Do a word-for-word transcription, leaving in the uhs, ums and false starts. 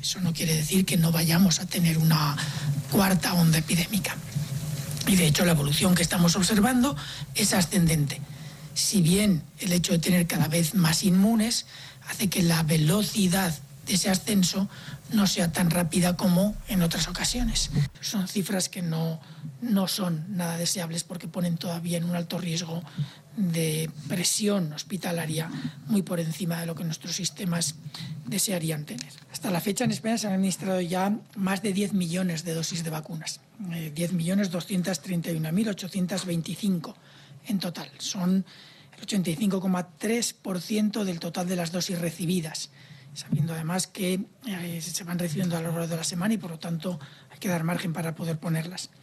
Eso no quiere decir que no vayamos a tener una cuarta onda epidémica. Y de hecho la evolución que estamos observando es ascendente. Si bien el hecho de tener cada vez más inmunes hace que la velocidad de ese ascenso no sea tan rápida como en otras ocasiones. Son cifras que no, no son nada deseables porque ponen todavía en un alto riesgo de presión hospitalaria muy por encima de lo que nuestros sistemas desearían tener. Hasta la fecha en España se han administrado ya más de diez millones de dosis de vacunas, eh, diez millones doscientos treinta y una mil ochocientos veinticinco en total. Son el ochenta y cinco coma tres por ciento del total de las dosis recibidas, sabiendo además que eh, se van recibiendo a lo largo de la semana y por lo tanto hay que dar margen para poder ponerlas.